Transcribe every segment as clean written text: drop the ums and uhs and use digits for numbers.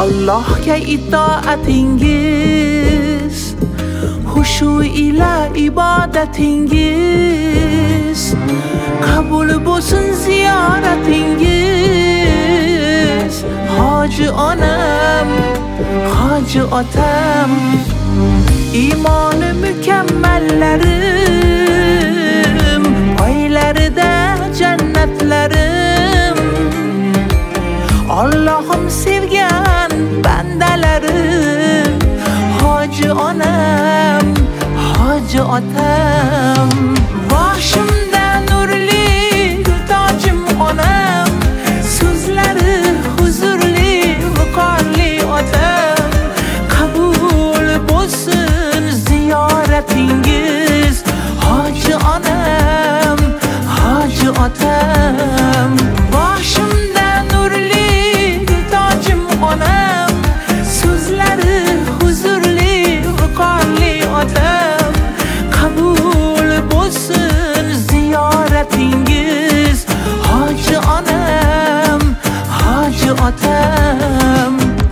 Allohga itoatingiz, xushu ila ibodatingiz, qabul bo'lsin ziyoratingiz. Hoji onam, hoji otam, iymoni mukammallarim, oylarida jannatlarim, Allohim sevgan bandalarim. Hoji onam, hoji otam, boshimda nurli tojim onam, so'zlari huzurli viqorli otam. Qabul bo'lsin ziyoratingiz. Hoji onam, hoji otam, boshimda nurli tojim onam, so'zlari huzurli viqorli otam. Qabul bo'lsin ziyoratingiz. Hoji onam, hoji otam.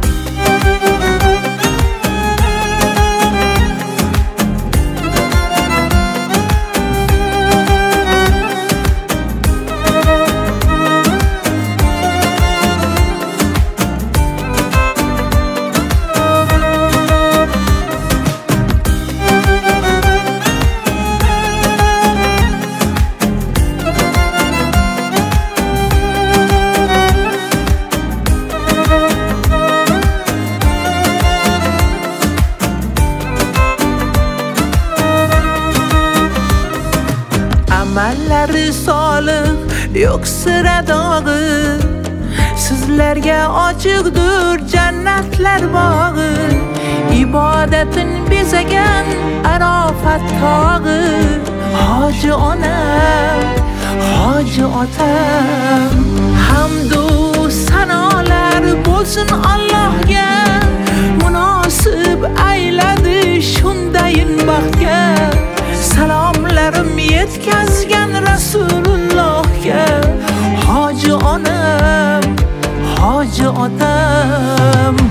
Amallari solih, yo'q sira dog'i, sizlarga ochiqdir jannatlar bog'i. Ibodatin bezagan Arofat tog'i. Hoji onam, hoji otam, hamdu sanolar bo'lsin Allohga, munosib ayladi shundayin baxtga. Salomlarim yetkazgan Rasulullohga. Hoji onam, hoji otam,